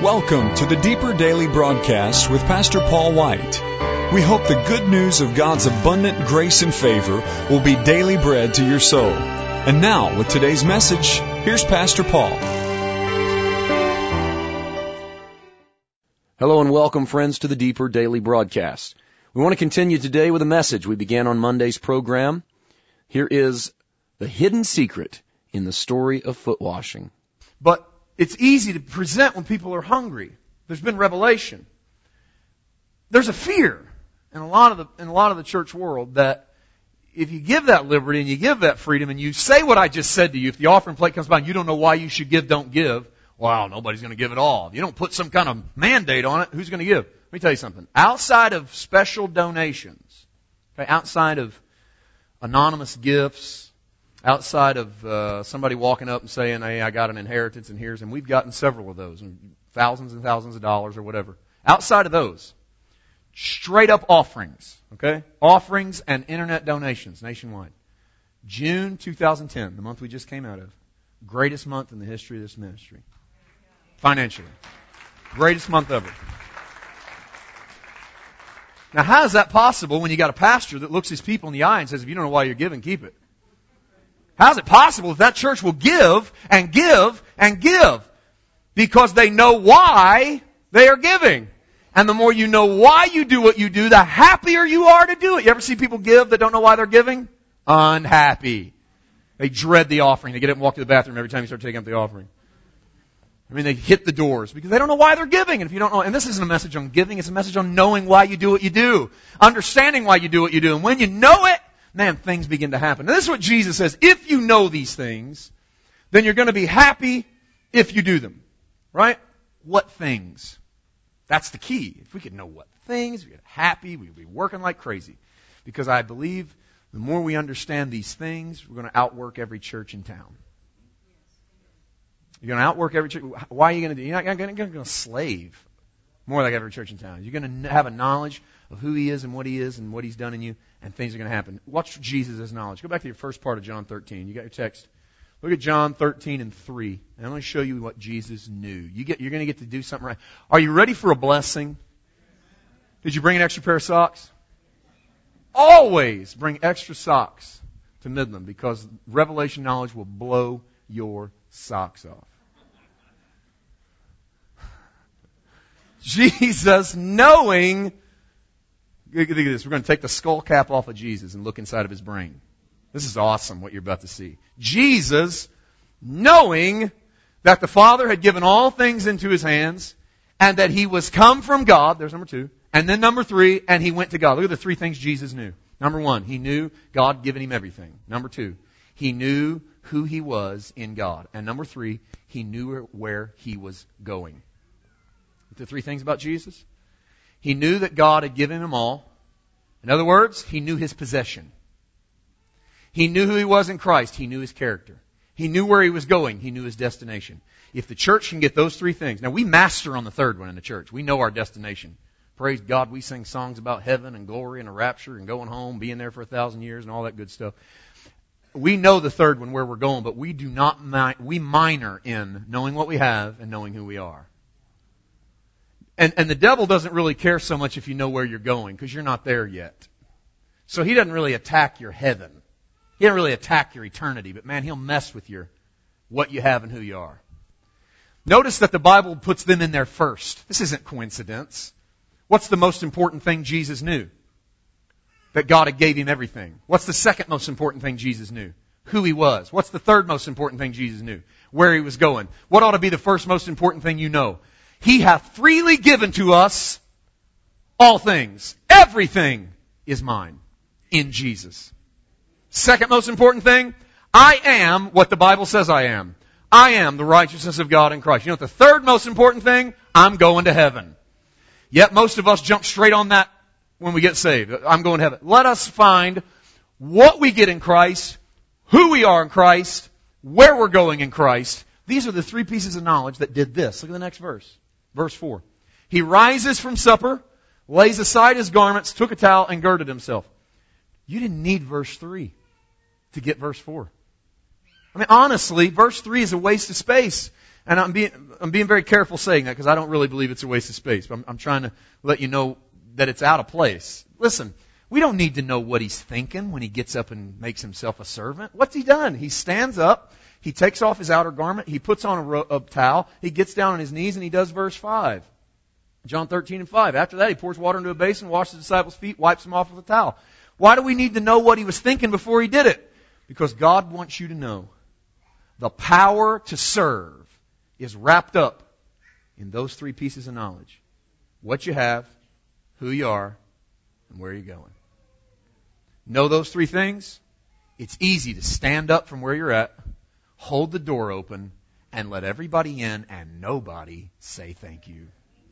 Welcome to the Deeper Daily Broadcast with Pastor Paul White. We hope the good news of God's abundant grace and favor will be daily bread to your soul. And now, with today's message, here's Pastor Paul. Hello and welcome, friends, to the Deeper Daily Broadcast. We want to continue today with a message we began on Monday's program. Here is the hidden secret in the story of foot washing. But it's easy to present when people are hungry. There's been revelation. There's a fear in a lot of the church world that if you give that liberty and you give that freedom and you say what I just said to you, if the offering plate comes by and you don't know why you should give, don't give. Wow, nobody's going to give it all. If you don't put some kind of mandate on it, who's going to give? Let me tell you something. Outside of special donations, okay, outside of anonymous gifts, outside of somebody walking up and saying, hey, I got an inheritance and we've gotten several of those, and thousands of dollars or whatever. Outside of those, straight up offerings, okay? Offerings and internet donations nationwide. June 2010, the month we just came out of, greatest month in the history of this ministry. Financially. Greatest month ever. Now, how is that possible when you got a pastor that looks his people in the eye and says, if you don't know why you're giving, keep it? How is it possible if that church will give and give and give? Because they know why they are giving. And the more you know why you do what you do, the happier you are to do it. You ever see people give that don't know why they're giving? Unhappy. They dread the offering. They get up and walk to the bathroom every time you start taking up the offering. I mean, they hit the doors because they don't know why they're giving. And if you don't know, and this isn't a message on giving, it's a message on knowing why you do what you do. Understanding why you do what you do. And when you know it, man, things begin to happen. Now, this is what Jesus says. If you know these things, then you're going to be happy if you do them. Right? What things? That's the key. If we could know what things, we'd get happy, we'd be working like crazy. Because I believe the more we understand these things, we're going to outwork every church in town. You're going to outwork every church. Why are you going to do? You're not going to slave more like every church in town. You're going to have a knowledge of who He is and what He's done in you, and things are going to happen. Watch Jesus' knowledge. Go back to your first part of John 13. You got your text. Look at John 13 and 3. And I'm going to show you what Jesus knew. You're going to get to do something right. Are you ready for a blessing? Did you bring an extra pair of socks? Always bring extra socks to Midland, because revelation knowledge will blow your socks off. Jesus knowing, look at this, we're going to take the skull cap off of Jesus and look inside of His brain. This is awesome what you're about to see. Jesus knowing that the Father had given all things into His hands and that He was come from God, there's number 2, and then number 3, and He went to God. Look at the 3 things Jesus knew. Number 1, He knew God given Him everything. Number 2, He knew who He was in God. And number 3, He knew where He was going. The 3 things about Jesus. He knew that God had given Him all. In other words, He knew His possession. He knew who He was in Christ. He knew His character. He knew where He was going. He knew His destination. If the church can get those 3 things. Now, we master on the third one in the church. We know our destination. Praise God, we sing songs about heaven and glory and a rapture and going home, being there for 1,000 years and all that good stuff. We know the third one, where we're going, but we do not, we minor in knowing what we have and knowing who we are. And the devil doesn't really care so much if you know where you're going, because you're not there yet. So he doesn't really attack your heaven. He doesn't really attack your eternity, but man, he'll mess with what you have and who you are. Notice that the Bible puts them in there first. This isn't coincidence. What's the most important thing Jesus knew? That God had gave Him everything. What's the second most important thing Jesus knew? Who He was. What's the third most important thing Jesus knew? Where He was going. What ought to be the first most important thing you know? He hath freely given to us all things. Everything is mine in Jesus. Second most important thing, I am what the Bible says I am. I am the righteousness of God in Christ. You know what the third most important thing? I'm going to heaven. Yet most of us jump straight on that when we get saved. I'm going to heaven. Let us find what we get in Christ, who we are in Christ, where we're going in Christ. These are the 3 pieces of knowledge that did this. Look at the next verse. Verse 4. He rises from supper, lays aside his garments, took a towel, and girded himself. You didn't need verse 3 to get verse 4. I mean, honestly, verse 3 is a waste of space. And I'm being very careful saying that because I don't really believe it's a waste of space. But I'm trying to let you know that it's out of place. Listen, we don't need to know what he's thinking when he gets up and makes himself a servant. What's he done? He stands up, he takes off his outer garment, he puts on a towel, he gets down on his knees, and he does verse 5. John 13:5. After that, he pours water into a basin, washes the disciples' feet, wipes them off with a towel. Why do we need to know what he was thinking before he did it? Because God wants you to know the power to serve is wrapped up in those three pieces of knowledge. What you have, who you are, and where you're going. Know those three things? It's easy to stand up from where you're at, hold the door open, and let everybody in and nobody say thank you.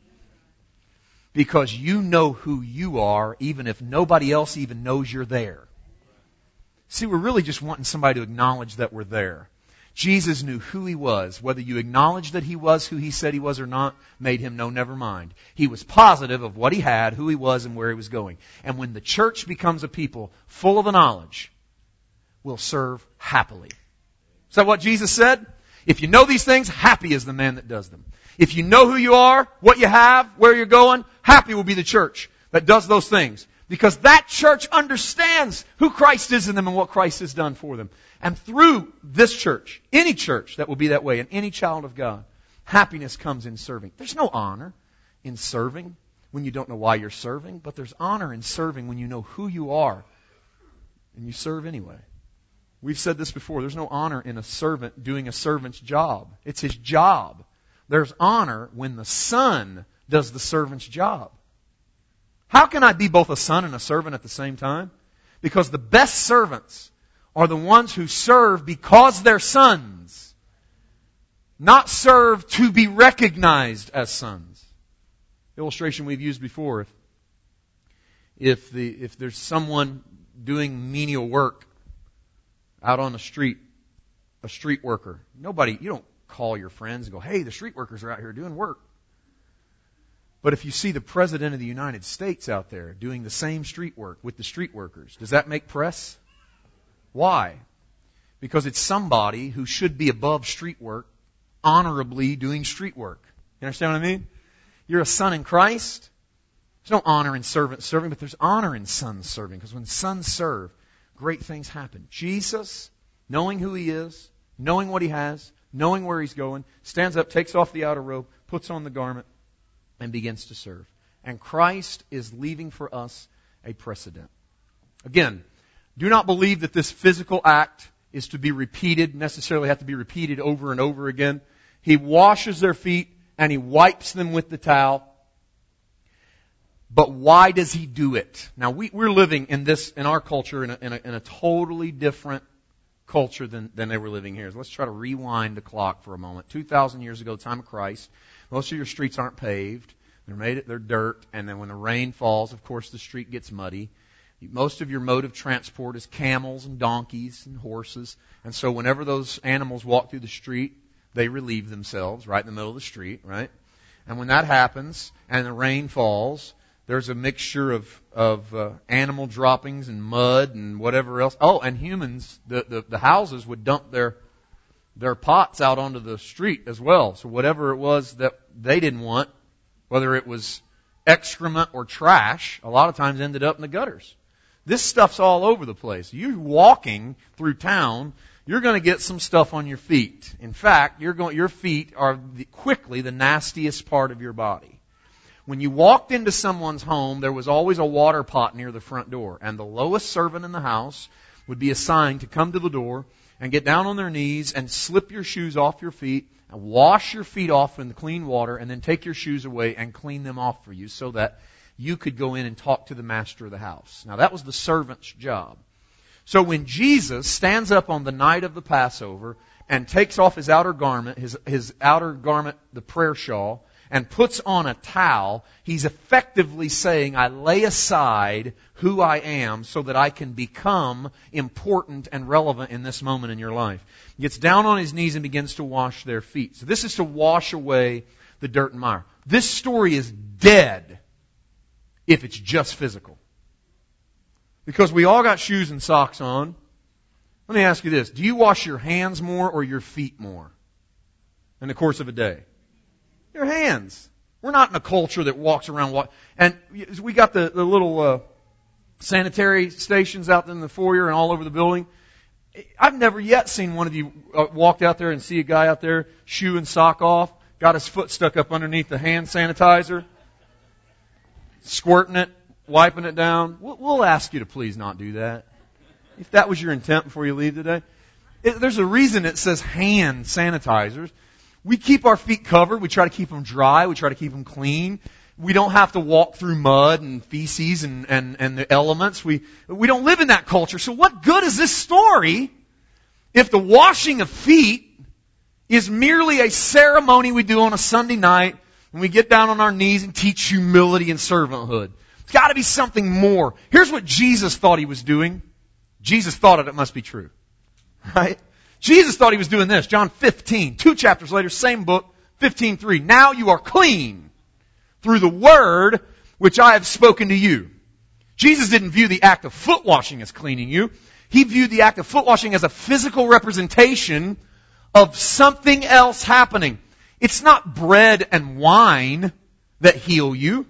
Because you know who you are, even if nobody else even knows you're there. See, we're really just wanting somebody to acknowledge that we're there. Jesus knew who he was. Whether you acknowledge that he was who he said he was or not, made him know, never mind. He was positive of what he had, who he was, and where he was going. And when the church becomes a people full of the knowledge, we'll serve happily. Is that what Jesus said? If you know these things, happy is the man that does them. If you know who you are, what you have, where you're going, happy will be the church that does those things. Because that church understands who Christ is in them and what Christ has done for them. And through this church, any church that will be that way, and any child of God, happiness comes in serving. There's no honor in serving when you don't know why you're serving, but there's honor in serving when you know who you are and you serve anyway. We've said this before. There's no honor in a servant doing a servant's job. It's his job. There's honor when the son does the servant's job. How can I be both a son and a servant at the same time? Because the best servants are the ones who serve because they're sons, not serve to be recognized as sons. Illustration we've used before. If there's someone doing menial work out on the street, a street worker, you don't call your friends and go, hey, the street workers are out here doing work. But if you see the President of the United States out there doing the same street work with the street workers, does that make press? Why? Because it's somebody who should be above street work, honorably doing street work. You understand what I mean? You're a son in Christ. There's no honor in servant serving, but there's honor in sons serving. Because when sons serve, great things happen. Jesus, knowing who he is, knowing what he has, knowing where he's going, stands up, takes off the outer robe, puts on the garment, and begins to serve. And Christ is leaving for us a precedent. Again, do not believe that this physical act is to be repeated, necessarily have to be repeated over and over again. He washes their feet and he wipes them with the towel. But why does he do it? Now we're living in our culture in a totally different culture than they were living here. So let's try to rewind the clock for a moment. 2,000 years ago, time of Christ, most of your streets aren't paved. They're dirt, and then when the rain falls, of course, the street gets muddy. Most of your mode of transport is camels and donkeys and horses. And so whenever those animals walk through the street, they relieve themselves right in the middle of the street, right? And when that happens and the rain falls, there's a mixture of animal droppings and mud and whatever else. Oh, and humans, the houses would dump their pots out onto the street as well. So whatever it was that they didn't want, whether it was excrement or trash, a lot of times ended up in the gutters. This stuff's all over the place. You're walking through town, you're going to get some stuff on your feet. In fact, your feet are quickly the nastiest part of your body. When you walked into someone's home, there was always a water pot near the front door. And the lowest servant in the house would be assigned to come to the door and get down on their knees and slip your shoes off your feet and wash your feet off in the clean water and then take your shoes away and clean them off for you so that you could go in and talk to the master of the house. Now that was the servant's job. So when Jesus stands up on the night of the Passover and takes off his outer garment, the prayer shawl, and puts on a towel, he's effectively saying, I lay aside who I am so that I can become important and relevant in this moment in your life. He gets down on his knees and begins to wash their feet. So this is to wash away the dirt and mire. This story is dead if it's just physical. Because we all got shoes and socks on. Let me ask you this. Do you wash your hands more or your feet more? in the course of a day? Your hands. We're not in a culture that walks around. And we got the little sanitary stations out in the foyer and all over the building. I've never yet seen one of you walk out there and see a guy out there, shoe and sock off, got his foot stuck up underneath the hand sanitizer, squirting it, wiping it down. We'll ask you to please not do that. If that was your intent before you leave today. There's a reason it says hand sanitizers. We keep our feet covered. We try to keep them dry. We try to keep them clean. We don't have to walk through mud and feces and the elements. We don't live in that culture. So what good is this story if the washing of feet is merely a ceremony we do on a Sunday night when we get down on our knees and teach humility and servanthood? It's got to be something more. Here's what Jesus thought he was doing. Jesus thought it must be true. Right? Jesus thought he was doing this. John 15, 2 chapters later, same book, 15:3. Now you are clean through the word which I have spoken to you. Jesus didn't view the act of foot washing as cleaning you. He viewed the act of foot washing as a physical representation of something else happening. It's not bread and wine that heal you.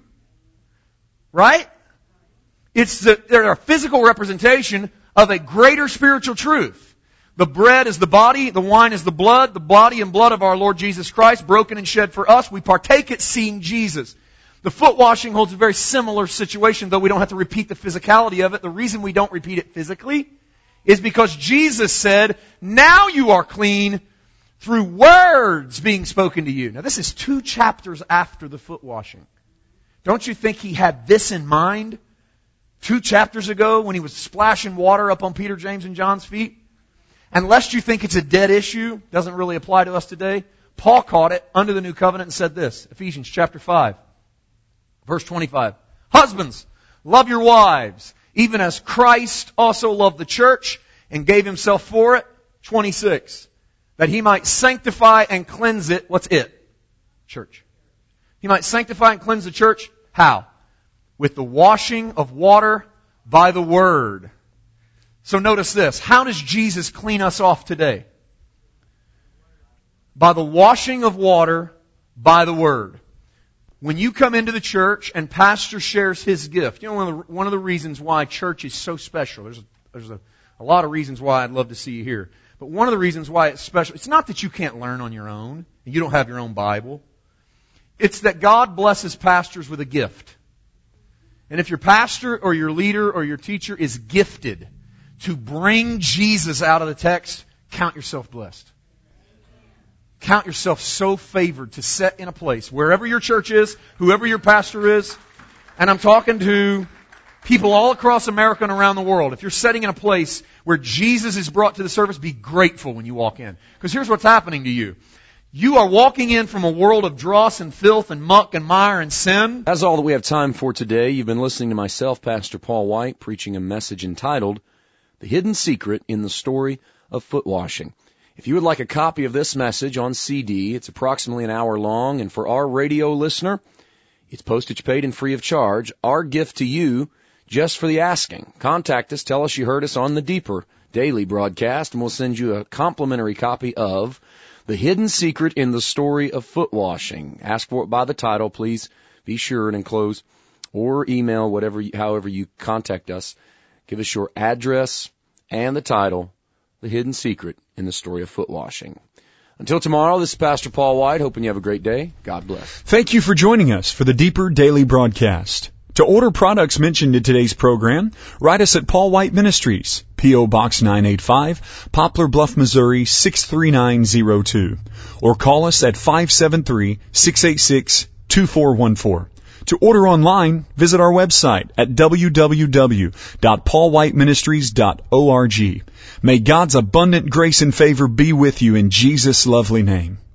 Right? They're a physical representation of a greater spiritual truth. The bread is the body, the wine is the body and blood of our Lord Jesus Christ, broken and shed for us. We partake it seeing Jesus. The foot washing holds a very similar situation, though we don't have to repeat the physicality of it. The reason we don't repeat it physically is because Jesus said, now you are clean through words being spoken to you. Now this is 2 chapters after the foot washing. Don't you think he had this in mind 2 chapters ago when he was splashing water up on Peter, James, and John's feet? And lest you think it's a dead issue, doesn't really apply to us today, Paul caught it under the new covenant and said this, Ephesians chapter 5, verse 25. Husbands, love your wives, even as Christ also loved the church and gave himself for it. 26. That he might sanctify and cleanse it. What's it? Church. He might sanctify and cleanse the church. How? With the washing of water by the word. So notice this. How does Jesus clean us off today? By the washing of water by the word. When you come into the church and pastor shares his gift, you know one of the reasons why church is so special. There's a lot of reasons why I'd love to see you here. But one of the reasons why it's special, it's not that you can't learn on your own and you don't have your own Bible. It's that God blesses pastors with a gift. And if your pastor or your leader or your teacher is gifted to bring Jesus out of the text, count yourself blessed. Count yourself so favored to set in a place, wherever your church is, whoever your pastor is, and I'm talking to people all across America and around the world. If you're sitting in a place where Jesus is brought to the service, be grateful when you walk in. Because here's what's happening to you. You are walking in from a world of dross and filth and muck and mire and sin. That's all that we have time for today. You've been listening to myself, Pastor Paul White, preaching a message entitled, The Hidden Secret in the Story of Foot Washing. If you would like a copy of this message on CD, it's approximately an hour long, and for our radio listener, it's postage paid and free of charge. Our gift to you, just for the asking. Contact us, tell us you heard us on the Deeper Daily broadcast, and we'll send you a complimentary copy of The Hidden Secret in the Story of Foot Washing. Ask for it by the title, please. Be sure and enclose or email however you contact us. Give us your address and the title, The Hidden Secret in the Story of Foot Washing. Until tomorrow, this is Pastor Paul White, hoping you have a great day. God bless. Thank you for joining us for the Deeper Daily broadcast. To order products mentioned in today's program, write us at Paul White Ministries, P.O. Box 985, Poplar Bluff, Missouri 63902, or call us at 573-686-2414. To order online, visit our website at www.paulwhiteministries.org. May God's abundant grace and favor be with you in Jesus' lovely name.